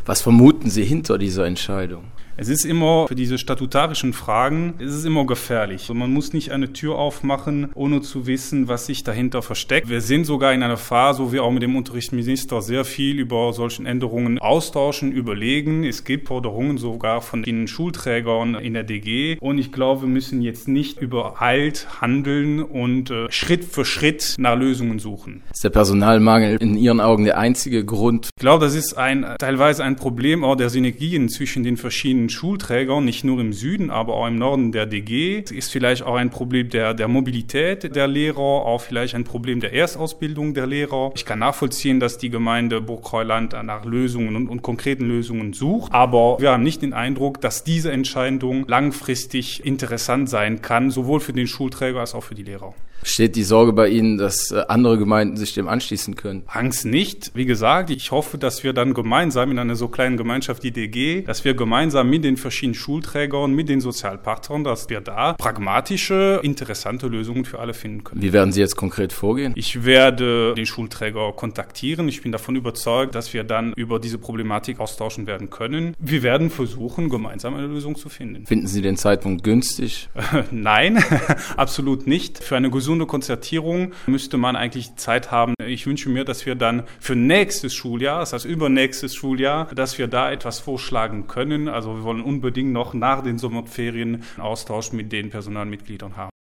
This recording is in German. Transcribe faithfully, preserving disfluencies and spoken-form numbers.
Was vermuten Sie hinter dieser Entscheidung? Es ist immer, für diese statutarischen Fragen, es ist immer gefährlich. Also man muss nicht eine Tür aufmachen, ohne zu wissen, was sich dahinter versteckt. Wir sind sogar in einer Phase, wo wir auch mit dem Unterrichtsminister sehr viel über solche Änderungen austauschen, überlegen. Es gibt Forderungen sogar von den Schulträgern in der D G. Und ich glaube, wir müssen jetzt nicht übereilt handeln und äh, Schritt für Schritt nach Lösungen suchen. Ist der Personalmangel in Ihren Augen der einzige Grund? Ich glaube, das ist ein teilweise ein Problem auch der Synergien zwischen den verschiedenen Schulträgern, nicht nur im Süden, aber auch im Norden der D G. Es ist vielleicht auch ein Problem der, der Mobilität der Lehrer, auch vielleicht ein Problem der Erstausbildung der Lehrer. Ich kann nachvollziehen, dass die Gemeinde Burgheuland nach Lösungen und, und konkreten Lösungen sucht, aber wir haben nicht den Eindruck, dass diese Entscheidung langfristig interessant sein kann, sowohl für den Schulträger als auch für die Lehrer. Steht die Sorge bei Ihnen, dass andere Gemeinden sich dem anschließen können? Angst nicht. Wie gesagt, ich hoffe, dass wir dann gemeinsam in einer so kleinen Gemeinschaft wie D G, dass wir gemeinsam mit den verschiedenen Schulträgern, mit den Sozialpartnern, dass wir da pragmatische, interessante Lösungen für alle finden können. Wie werden Sie jetzt konkret vorgehen? Ich werde den Schulträger kontaktieren. Ich bin davon überzeugt, dass wir dann über diese Problematik austauschen werden können. Wir werden versuchen, gemeinsam eine Lösung zu finden. Finden Sie den Zeitpunkt günstig? Nein, absolut nicht. Für eine gesunde Konzertierung müsste man eigentlich Zeit haben. Ich wünsche mir, dass wir dann für nächstes Schuljahr, das heißt übernächstes Schuljahr, dass wir da etwas vorschlagen können. Also wir wollen unbedingt noch nach den Sommerferien einen Austausch mit den Personalmitgliedern haben.